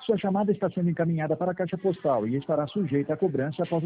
Sua chamada está sendo encaminhada para a caixa postal e estará sujeita a cobrança após